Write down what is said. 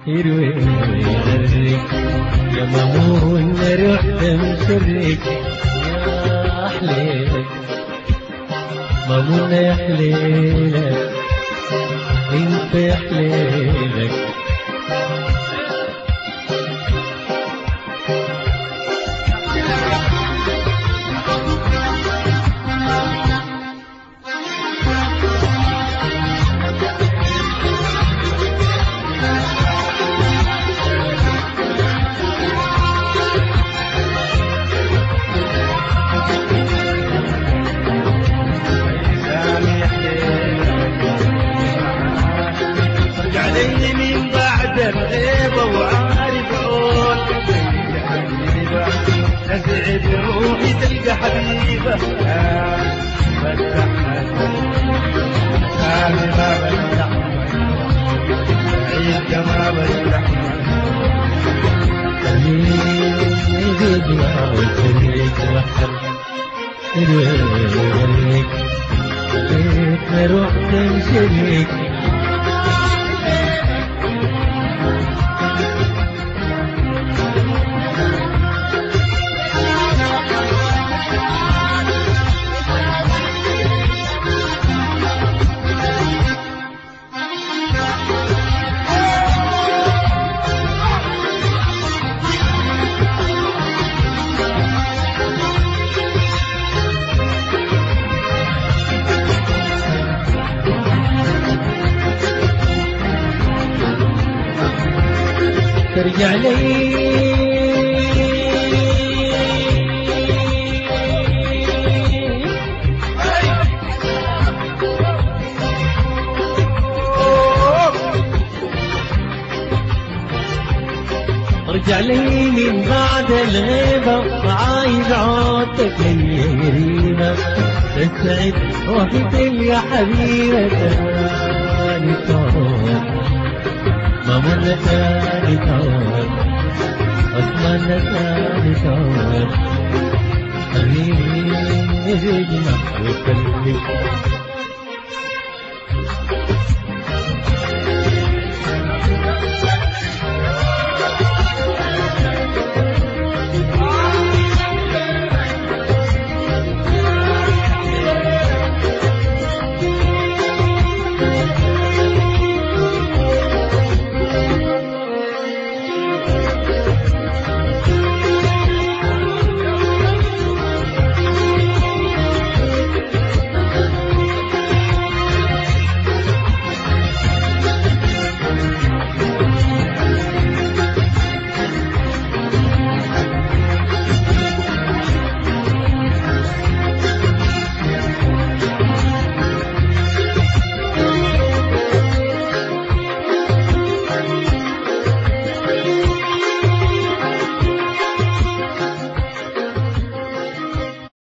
يروي ويغرك يا مامون رحت مشرك يا حليلك مامون يا حليلك انت يا حليلك من بعد الغيبة وعارف عود نزعت روحي تلقى حبيبة فتح ثاني ما بفتح عيد ما بفتح يزيد يا ويخليك وحر يرويك بيت نروح تمشيك ترجع لي ارجع لي من بعد الغيبة وعايز عودتك يا قريبة تسعد وقت يا حبيبة تاني تعود مامون تاني تعود عثمان تاني تعود حبيبي يجمع ويخليك